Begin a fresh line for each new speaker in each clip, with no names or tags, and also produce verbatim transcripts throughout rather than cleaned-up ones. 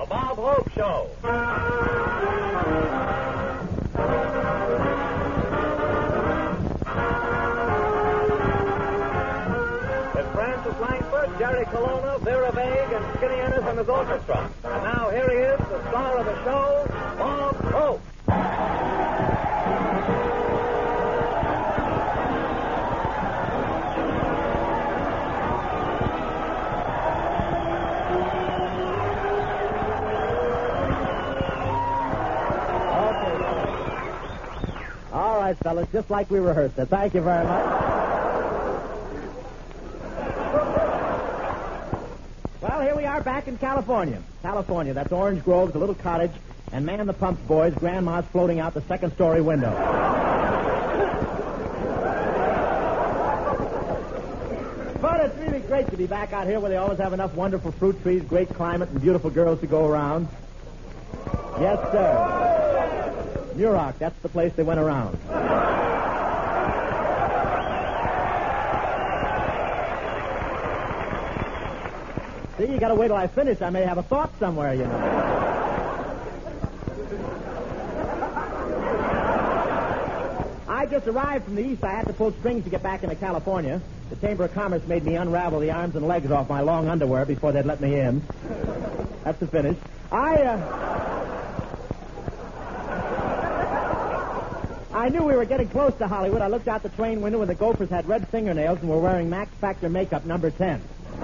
The Bob Hope Show. With Francis Langford, Jerry Colonna, Vera Vague, and Skinny Ennis and his orchestra. And now here he is, the star of the show, Bob Hope.
All right, fellas, just like we rehearsed it. Thank you very much. Well, here we are back in California. California, that's Orange Grove's a little cottage, and Man the Pumps boys, Grandma's floating out the second-story window. But it's really great to be back out here where they always have enough wonderful fruit trees, great climate, and beautiful girls to go around. Yes, sir. Muroc, that's the place they went around. See, you gotta wait till I finish. I may have a thought somewhere, you know. I just arrived from the east. I had to pull strings to get back into California. The Chamber of Commerce made me unravel the arms and legs off my long underwear before they'd let me in. That's the finish. I, uh... I knew we were getting close to Hollywood. I looked out the train window and the Gophers had red fingernails and were wearing Max Factor makeup number ten.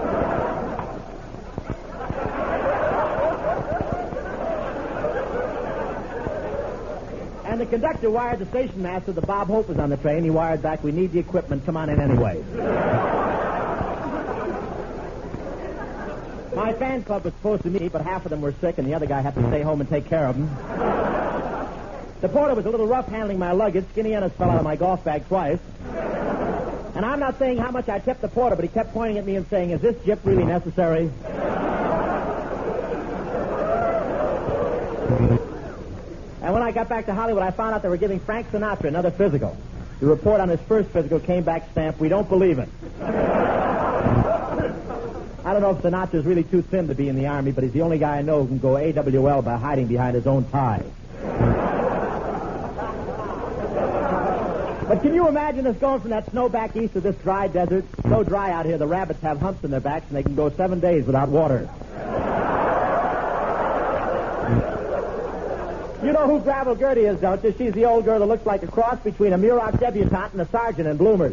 And the conductor wired the station master that Bob Hope was on the train. He wired back, "We need the equipment. Come on in anyway." My fan club was supposed to meet, but half of them were sick and the other guy had to stay home and take care of them. The porter was a little rough handling my luggage. Skinny Ennis fell out of my golf bag twice. And I'm not saying how much I tipped the porter, but he kept pointing at me and saying, "Is this jip really necessary?" And when I got back to Hollywood, I found out they were giving Frank Sinatra another physical. The report on his first physical came back stamped, "We don't believe it." I don't know if Sinatra's really too thin to be in the Army, but he's the only guy I know who can go A W L by hiding behind his own tie. But can you imagine us going from that snow back east to this dry desert? It's so dry out here, the rabbits have humps in their backs, and they can go seven days without water. You know who Gravel Gertie is, don't you? She's the old girl that looks like a cross between a Muroc debutante and a sergeant in Bloomers.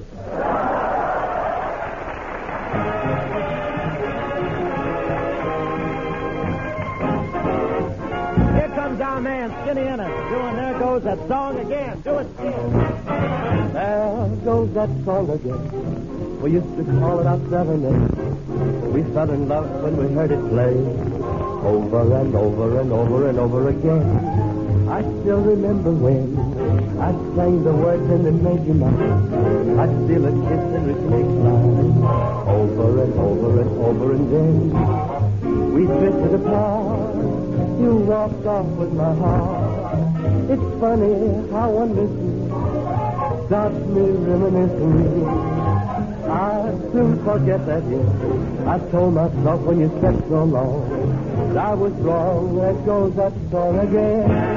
Here comes our man, Skinny Ennis, doing There Goes That Song Again. Do it, Skinny.
There goes that song again. We used to call it our serenade. We fell in love when we heard it play. Over and over and over and over again. I still remember when I sang the words and it made you mine. I'd steal a kiss and retake mine. Over and over and over and then we drifted apart. You walked off with my heart. It's funny how one listens starts me reminiscing. I'll soon forget that year. I told myself when you said so long that I was wrong. There goes that song again.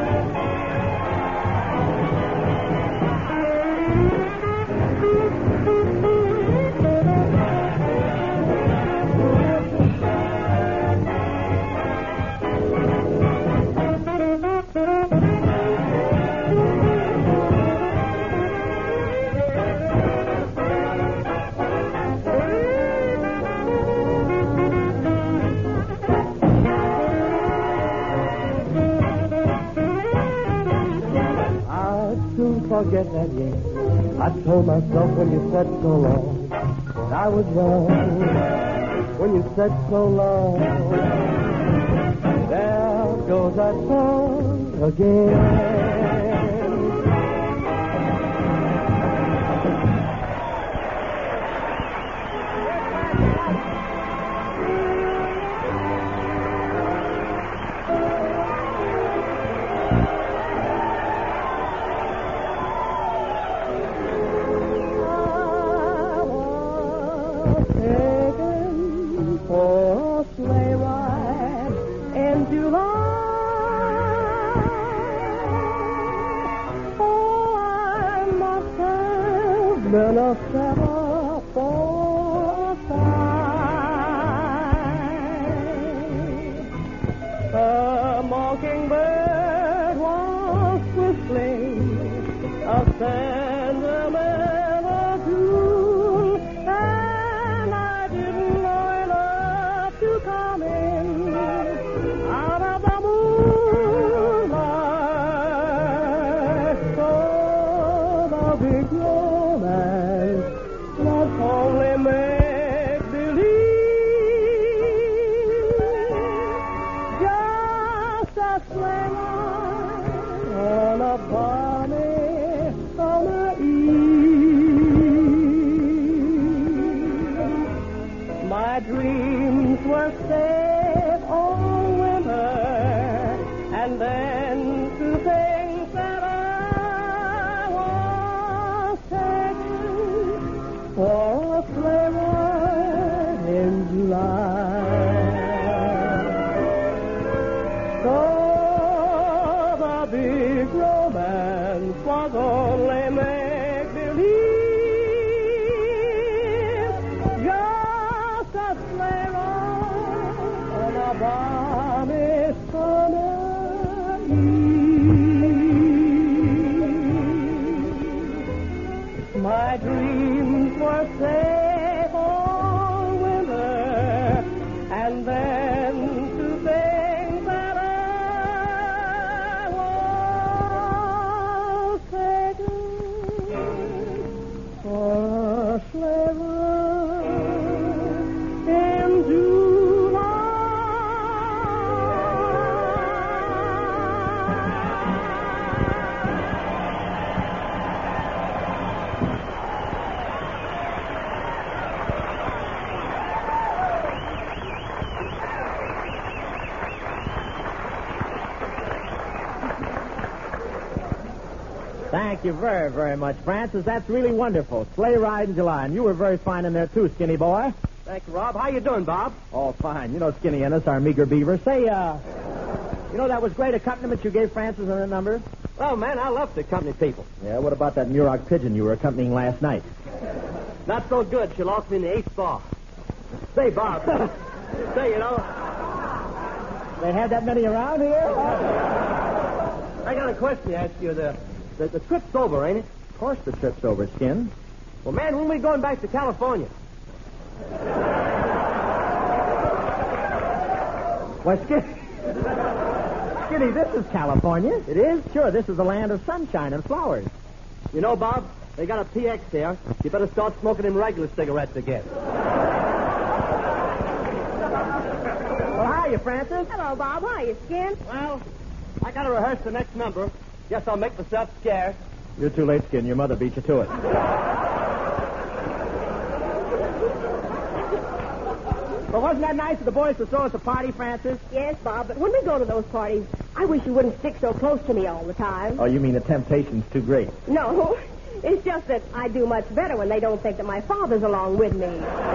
Forget that year. I told myself when you said so long that I was wrong. When you said so long, there goes that song again. July. Oh, I must have been a setter for a sigh. A mockingbird was whistling a sentimental tune, and I didn't know enough to come in out of the moonlight. So the big romance was only make-believe, just a sleigh ride on a balmy summer eve. My dreams were safe all winter, and then to think that I was taken for a sleigh ride in July. So the big romance was only make-believe, just a sleigh ride on a balmy summer eve. My dreams were safe all winter, and then to think that I was taken for a sleigh ride in July.
Thank you very, very much, Francis. That's really wonderful. Sleigh ride in July. And you were very fine in there, too, Skinny boy.
Thank you, Rob. How you doing, Bob?
Oh, fine. You know Skinny Ennis, our meager beaver. Say, uh, you know that was great accompaniment you gave Francis on that number?
Oh, man, I love to accompany people.
Yeah, what about that Muroc pigeon you were accompanying last night?
Not so good. She lost me in the eighth ball. Say, Bob. Say, you know,
They had that many around here?
I got a question to ask you. The, the, the trip's over, ain't it?
Of course the trip's over, Skin.
Well, man, when are we going back to California?
Why, Skinny... Skinny, this is California. It is? Sure, this is the land of sunshine and flowers.
You know, Bob, they got a P X there. You better start smoking them regular cigarettes again.
Well, how are you, Francis?
Hello, Bob. How are you, Skin?
Well, I got to rehearse the next number. Guess I'll make myself scarce.
You're too late, Skin. Your mother beat you to it. Well, wasn't that nice of the boys to throw us a party, Francis?
Yes, Bob, but when we go to those parties, I wish you wouldn't stick so close to me all the time.
Oh, you mean the temptation's too great?
No, it's just that I do much better when they don't think that my father's along with me.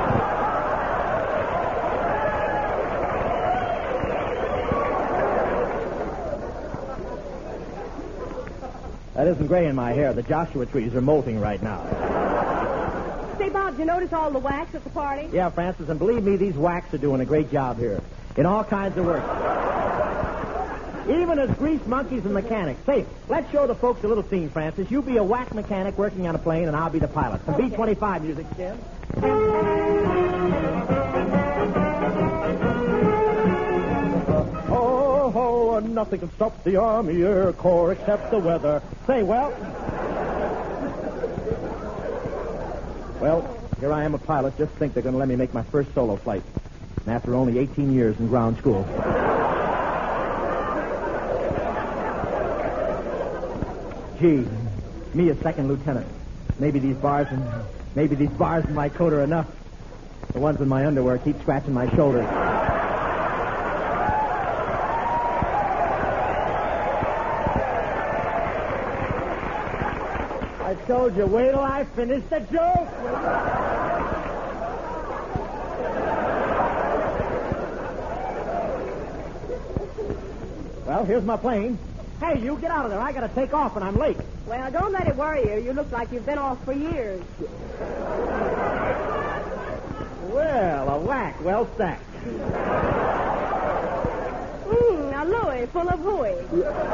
That isn't gray in my hair. The Joshua trees are molting right now.
Say, Bob, did you notice all the wax at the party?
Yeah, Francis, and believe me, these whacks are doing a great job here. In all kinds of work. Even as grease monkeys and mechanics. Say, let's show the folks a little scene, Francis. You be a whack mechanic working on a plane, and I'll be the pilot. Some
Okay.
B twenty-five music, Jim. Oh, ho, nothing can stop the Army Air Corps except the weather. Say, well... Well, here I am a pilot. Just think they're going to let me make my first solo flight. And after only eighteen years in ground school. Gee, me a second lieutenant. Maybe these bars and maybe these bars in my coat are enough. The ones in my underwear keep scratching my shoulders. I told you, wait till I finish the joke. Well, here's my plane. Hey, you get out of there. I got to take off, and I'm late.
Well, don't let it worry you. You look like you've been off for years.
Well, a whack. Well stacked.
Mmm, a Louis full of hooey.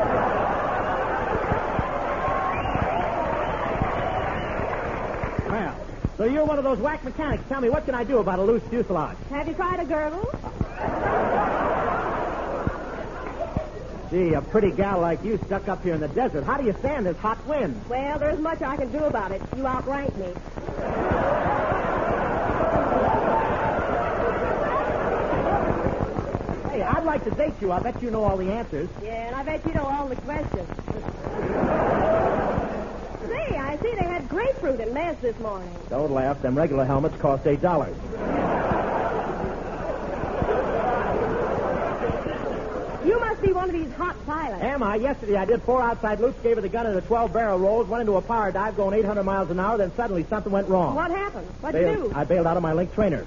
Well, so you're one of those whack mechanics. Tell me, what can I do about a loose fuselage?
Have you tried a girdle?
Gee, a pretty gal like you stuck up here in the desert. How do you stand this hot wind?
Well, there's much I can do about it. You outrank me.
Hey, I'd like to date you. I bet you know all the answers.
Yeah, and I bet you know all the questions. Say, I see they had grapefruit at Les this morning.
Don't laugh. Them regular helmets cost eight dollars.
You must be one of these hot pilots.
Am I? Yesterday I did four outside loops, gave her the gun in the twelve barrel rolls, went into a power dive going eight hundred miles an hour, then suddenly something went wrong.
What happened? What'd
Bailed-
you do?
I bailed out of my link trainer.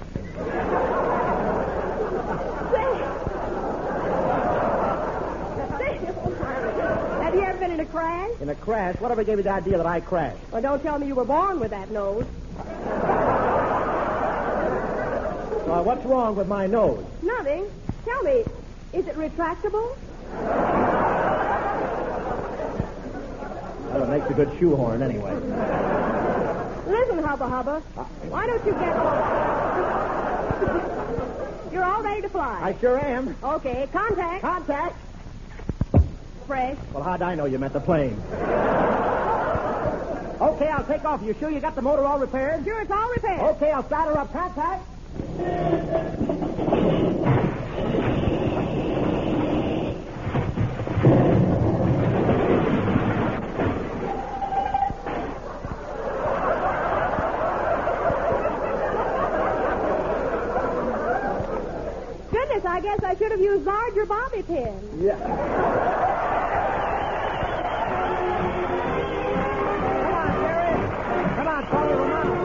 Have you ever been in a crash?
In a crash? Whatever gave you the idea that I crashed?
Well, don't tell me you were born with that nose.
Uh, what's wrong with my nose?
Nothing. Tell me, is it retractable?
Well, it makes a good shoehorn anyway.
Listen, Hubba Hubba, why don't you get... You're all ready to fly.
I sure am.
Okay, contact.
Contact.
Fresh.
Well, how'd I know you meant the plane? Okay, I'll take off. You sure you got the motor all repaired?
Sure, it's all repaired.
Okay, I'll start her up. Contact.
Goodness, I guess I should have used larger bobby pins.
Yeah. Come on, Jerry. Come on, follow them up.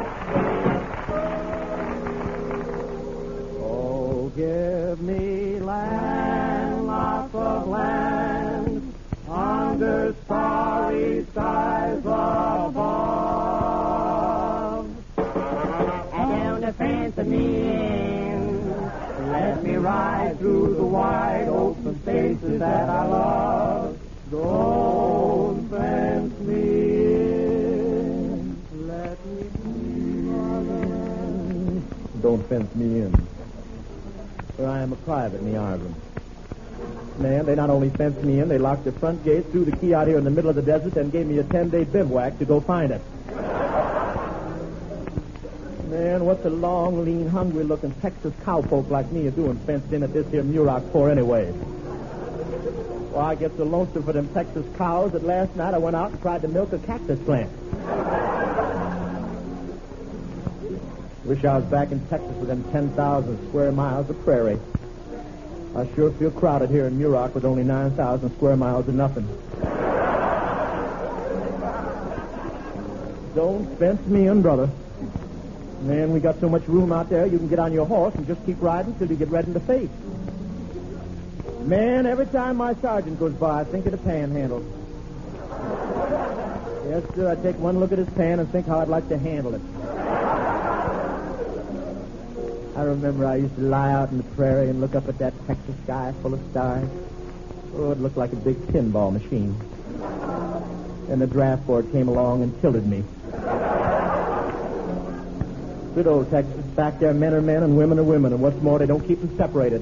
Oh, give me land, lots of land, under starry skies above. And don't fence me in. Let me ride through the wide open spaces that I love. Don't fence me in. Let me be. Don't fence me in. For I am a private in the Argonne. Man, they not only fenced me in, they locked the front gate, threw the key out here in the middle of the desert, and gave me a ten-day bivouac to go find it. Man, what's a long, lean, hungry-looking Texas cowpoke like me doing fenced in at this here Muroc for anyway? Well, I get so lonesome for them Texas cows that last night I went out and tried to milk a cactus plant. Wish I was back in Texas with them ten thousand square miles of prairie. I sure feel crowded here in Muroc with only nine thousand square miles of nothing. Don't fence me in, brother. Man, we got so much room out there, you can get on your horse and just keep riding till you get red in the face. Man, every time my sergeant goes by, I think of the panhandle. Yes, sir, I take one look at his pan and think how I'd like to handle it. I remember I used to lie out in the prairie and look up at that Texas sky full of stars. Oh, it looked like a big pinball machine. Then the draft board came along and tilted me. Good old Texas. Back there, men are men and women are women, and what's more, they don't keep them separated.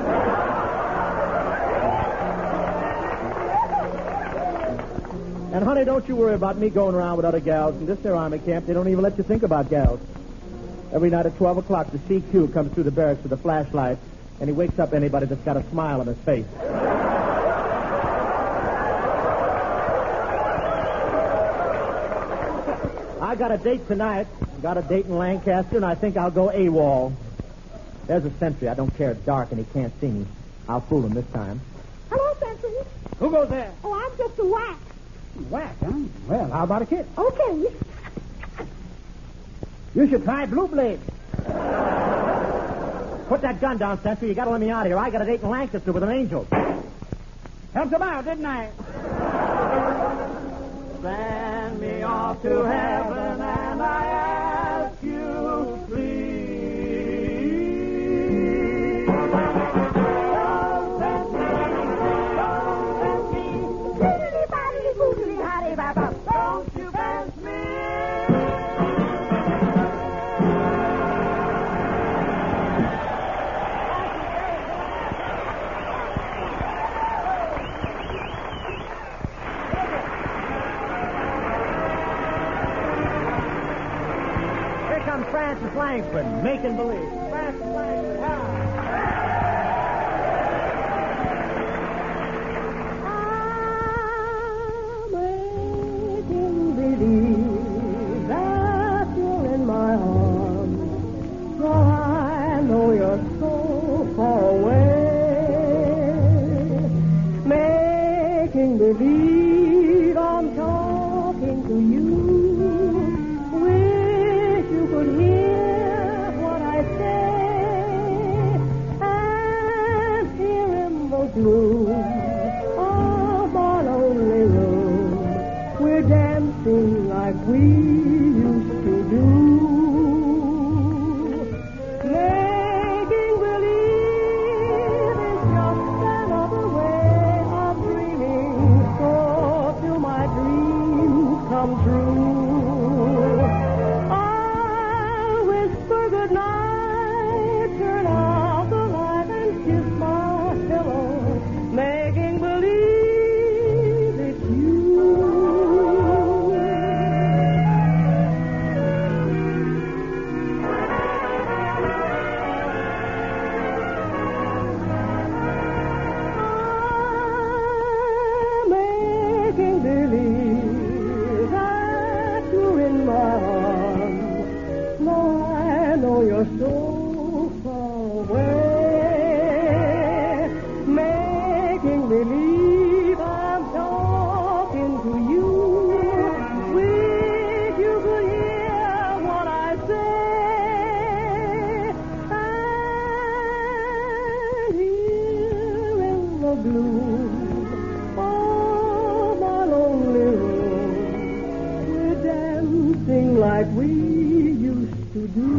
And, honey, don't you worry about me going around with other gals. In this there army camp, they don't even let you think about gals. Every night at twelve o'clock, the C Q comes through the barracks with a flashlight, and he wakes up anybody that's got a smile on his face. I got a date tonight. Got a date in Lancaster, and I think I'll go AWOL. There's a sentry. I don't care. It's dark, and he can't see me. I'll fool him this time.
Hello, Sentry.
Who goes there?
Oh, I'm just a whack.
Whack, huh? Well, how about a kiss?
Okay.
You should try Blue Blade. Put that gun down, Sentry. You got to let me out of here. I got a date in Lancaster with an angel. Helped him out, didn't I? Send me off to heaven, and I ask you, please. Don't send me, don't send me, diddly-baddly, boodly-haddy-baba. Don't you fence me. Francis Langford, making believe. Francis Langford, how?
I'm making believe that you're in my arms. So I know you're so far away. Making believe I'm talking to you. Gloom of our lonely room, we're dancing like we used to do, making believe is just another way of dreaming, so till my dreams come true, I'll whisper goodnight, turn off the light and kiss my pillow. Making believe it's you. I'm making believe that you're in my arms. Now I know you're so far away. Believe I'm talking to you. Wish you could hear what I say. And here in the gloom of my lonely room, we're dancing like we used to do.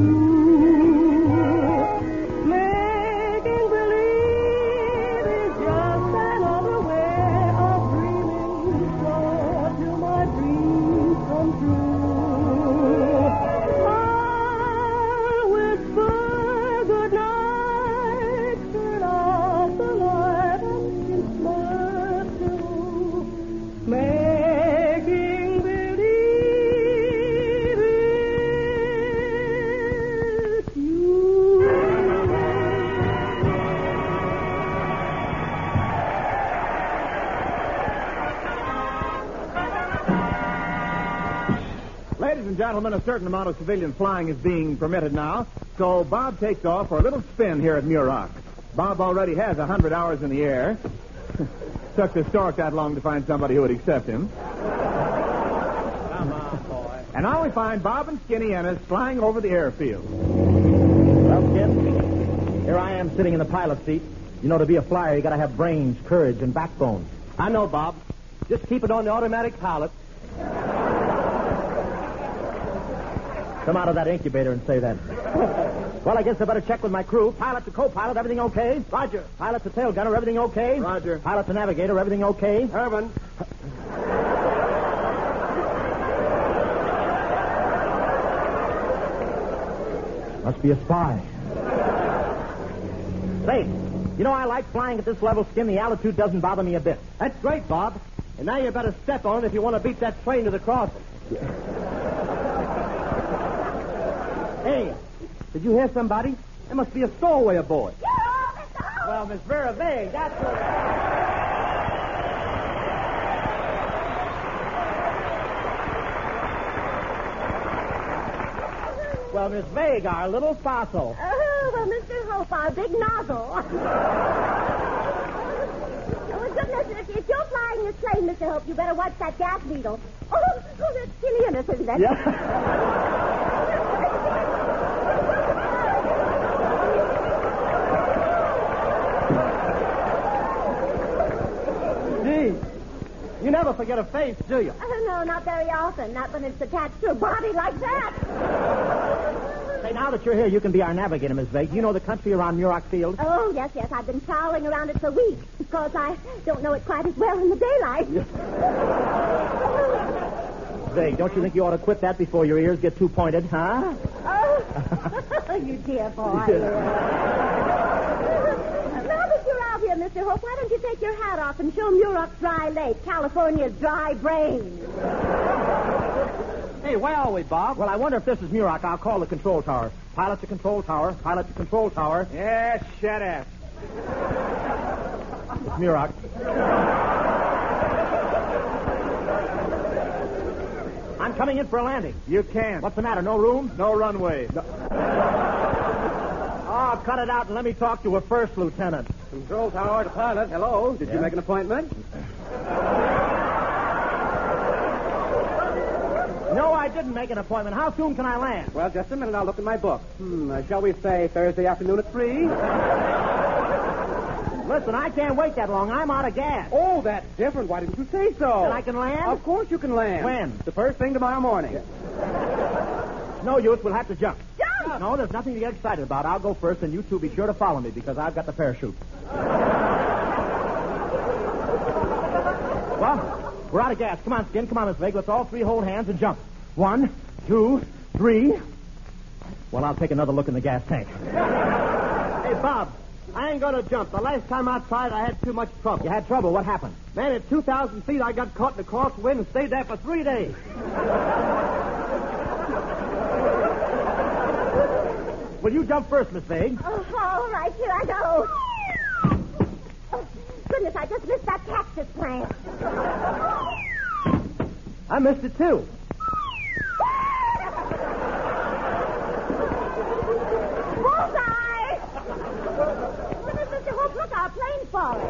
Ladies and gentlemen, a certain amount of civilian flying is being permitted now, so Bob takes off for a little spin here at Muroc. Bob already has a hundred hours in the air. Took the stork that long to find somebody who would accept him.
Come on, boy.
And now we find Bob and Skinny Ennis flying over the airfield.
Well, Skip, here I am sitting in the pilot seat. You know, to be a flyer, you got to have brains, courage, and backbone.
I know, Bob. Just keep it on the automatic pilot.
Come out of that incubator and say that. Well, I guess I better check with my crew. Pilot to co-pilot, everything okay?
Roger.
Pilot to tail gunner, everything okay?
Roger.
Pilot to navigator, everything okay?
Herman.
Must be a spy. Say, you know I like flying at this level, Skin. The altitude doesn't bother me a bit.
That's great, Bob. And now you better step on it if you want to beat that train to the crossing. Hey, did you hear somebody? There must be a stowaway aboard.
Well, Miss Vera Vague, that's what... Well, Miss Vague, our little fossil.
Oh, well, Mister Hope, our big nozzle. Oh, goodness, if, if you're flying this plane, Mister Hope, you better watch that gas needle. Oh, oh, that's Skinny Ennis, isn't it?
Yeah. forget a face, do you?
Oh, no, not very often. Not when it's attached to a body like that.
Say, now that you're here, you can be our navigator, Miss Vague. You know the country around Muroc Field?
Oh, yes, yes. I've been prowling around it for weeks because I don't know it quite as well in the daylight.
Vague, don't you think you ought to quit that before your ears get too pointed, huh?
Oh, you dear boy. Now that you're out here, Mister Hope, why don't you take your hat off and show Muroc's dry lake, California's dry brain?
Hey, where are we, Bob? Well, I wonder if this is Muroc. I'll call the control tower. Pilot to control tower. Pilot to control tower.
Yeah, shut up.
It's Muroc. I'm coming in for a landing.
You can't.
What's the matter? No room?
No runway. No.
Oh, cut it out and let me talk to a first lieutenant.
Control tower to pilot. Hello. Did
Yeah?
you make an appointment?
No, I didn't make an appointment. How soon can I land?
Well, just a minute. I'll look at my book. Hmm. Uh, shall we say Thursday afternoon at three?
Listen, I can't wait that long. I'm out of gas.
Oh, that's different. Why didn't you say so?
Then I can land?
Of course you can land.
When?
The first thing tomorrow morning.
No use. We'll have to jump.
Jump!
No, there's nothing to get excited about. I'll go first, and you two be sure to follow me because I've got the parachute. Well, we're out of gas. Come on, Skin. Come on, Miss Vague. Let's all three hold hands and jump. One, two, three. Well, I'll take another look in the gas tank.
Hey, Bob, I ain't going to jump. The last time I tried, I had too much trouble.
You had trouble. What happened?
Man, at two thousand feet, I got caught in a crosswind and stayed there for three days.
Well, you jump first, Miss Vague.
Oh, all right, here I go. Oh, goodness, I just missed that cactus plant.
I missed it, too.
Bullseye! Goodness, Mister Hope, look, our plane's falling.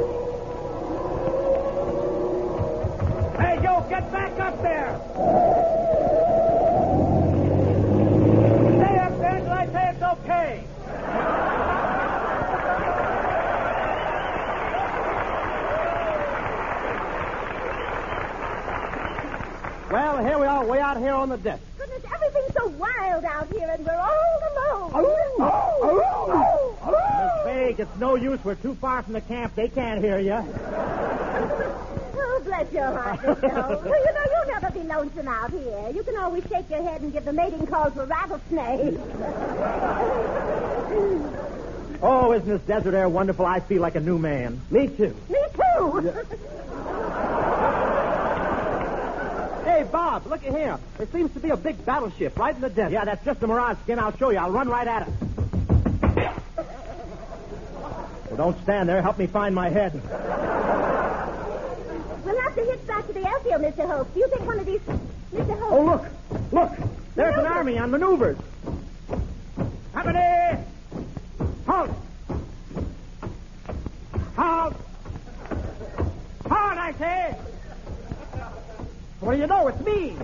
Hey, yo, get back up there! Stay up there until I say it's okay.
Well, here we are, way out here on the deck.
Goodness, everything's so wild out here, and we're all alone.
Miss Vague, it's no use. We're too far from the camp. They can't hear you.
Oh, bless your heart, Mister Hope. Well, you know, you'll never be lonesome out here. You can always shake your head and give the mating call to a rattlesnake.
Oh, isn't this desert air wonderful? I feel like a new man.
Me too.
Me too.
Hey, Bob, look at here. There seems to be a big battleship right in the desert.
Yeah, that's just a mirage, Skin. I'll show you. I'll run right at it. Well, don't stand there. Help me find my head.
We'll have to hitch back to the airfield, Mister Hope. Do you think one of these... Mister Hope...
Oh, look. Look. There's an army on maneuvers. Company! Halt! Halt! Halt, I say! What do you know? It's me.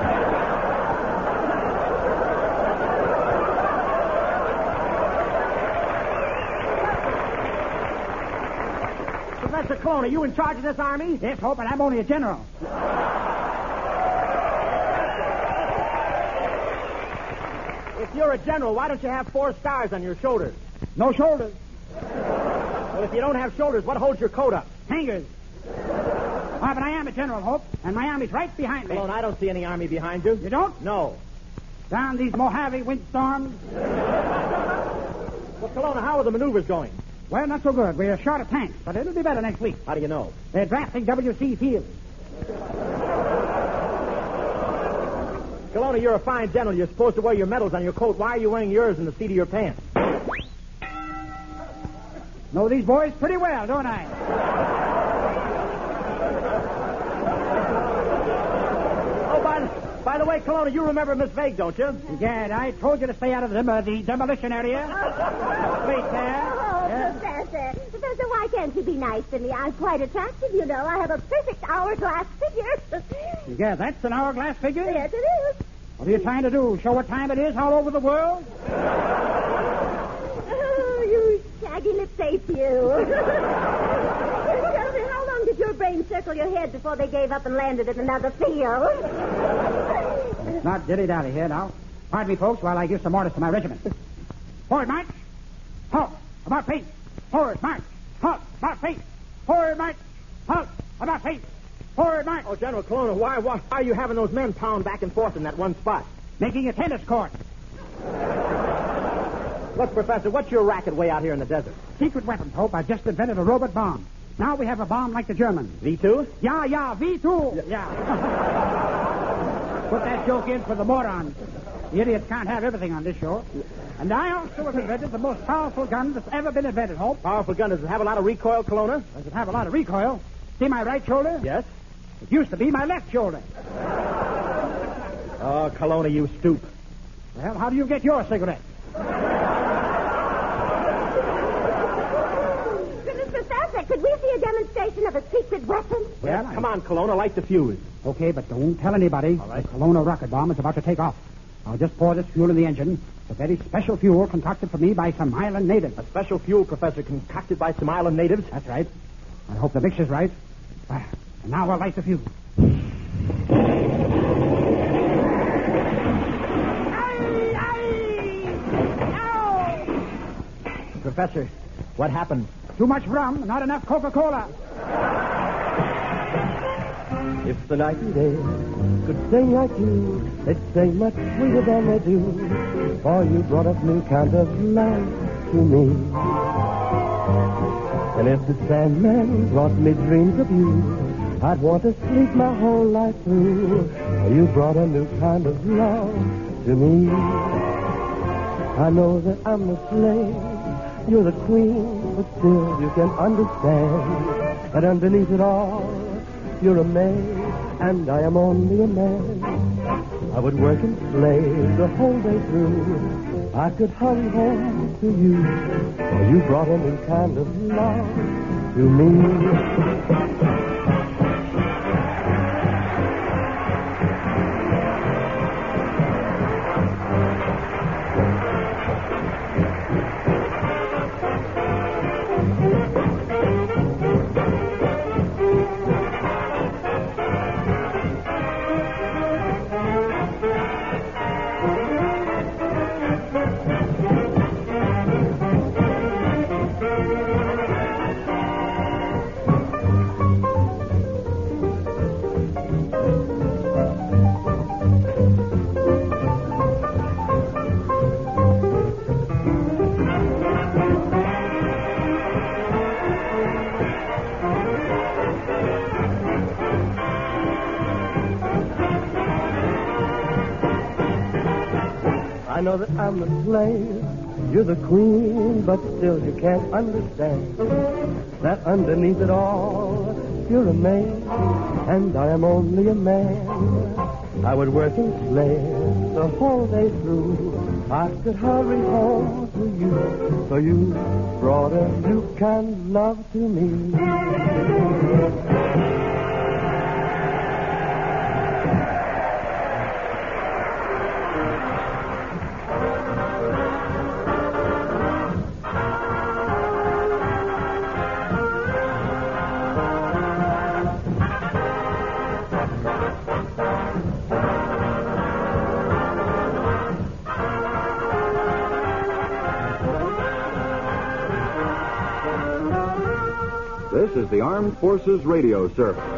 Professor Clone, are you in charge of this army? Yes, Hope, and I'm only a general. If you're a general, why don't you have four stars on your shoulders? No shoulders. Well, if you don't have shoulders, what holds your coat up? Hangers.
Oh, but I am a General, Hope, and my army's right behind me.
Clone, I don't see any army behind you.
You don't?
No.
Down these Mojave windstorms?
Well, Kelowna, how are the maneuvers going?
Well, not so good. We're short of tanks, but it'll be better next week.
How do you know?
They're drafting W C Field.
Kelowna, you're a fine general. You're supposed to wear your medals on your coat. Why are you wearing yours in the seat of your pants?
Know these boys pretty well, don't I?
Oh, by the, by the way, Kelowna, you remember Miss Vague, don't you?
Gad, I told you to stay out of the, uh, the demolition area. Wait there.
Oh, Professor. Professor, why can't you be nice to me? I'm quite attractive, you know. I have a perfect hourglass figure.
Yeah, that's an hourglass figure?
Yes, it is.
What are you trying to do? Show what time it is all over the world?
Oh, you shaggy-lipped ape, you. Tell me, how long did your brain encircle your head before they gave up and landed in another field.
It's not dilly-dally here now. Pardon me, folks, while I give some orders to my regiment. Forward march. Halt. About face. Forward march. Halt. About face. Forward march. Halt. About face. Forward march.
Oh, General Colonna, why, why are you having those men pound back and forth in that one spot?
Making a tennis court.
Look, Professor, what's your racket way out here in the desert?
Secret weapons, Hope. I've just invented a robot bomb. Now we have a bomb like the Germans.
V two?
Yeah, yeah, V two. Yeah. Put that joke in for the morons. The idiots can't have everything on this show. And I also have invented the most powerful gun that's ever been invented, Hope.
Powerful gun. Does it have a lot of recoil, Colonna?
Does it have a lot of recoil? See my right shoulder?
Yes.
It used to be my left shoulder.
Oh, Colonna, you stoop.
Well, how do you get your cigarette?
Professor, could we see a demonstration of a secret weapon?
Well, come on, Colonna, light the fuse.
Okay, but don't tell anybody.
All right.
The Kelowna rocket bomb is about to take off. I'll just pour this fuel in the engine. It's a very special fuel concocted for me by some island natives.
A special fuel, Professor, concocted by some island natives?
That's right. I hope the mixture's right. Ah, and now I'll light the fuse.
Professor, what happened?
Too much rum, not enough Coca-Cola.
If the nightingale could sing like you, they'd sing much sweeter than they do. For you brought a new kind of love to me. And if the Sandman brought me dreams of you, I'd want to sleep my whole life through. For you brought a new kind of love to me. I know that I'm the slave, you're the queen, but still you can understand that underneath it all, you're a maid, and I am only a man. I would work and slave the whole day through. I could hurry home to you, for you brought a new kind of love to me. I know that I'm the slave, you're the queen, but still you can't understand that underneath it all, you're a maid, and I am only a man. I would work and slave the whole day through. I could hurry home to you, for you brought a new kind of love to me.
This is the Armed Forces Radio Service.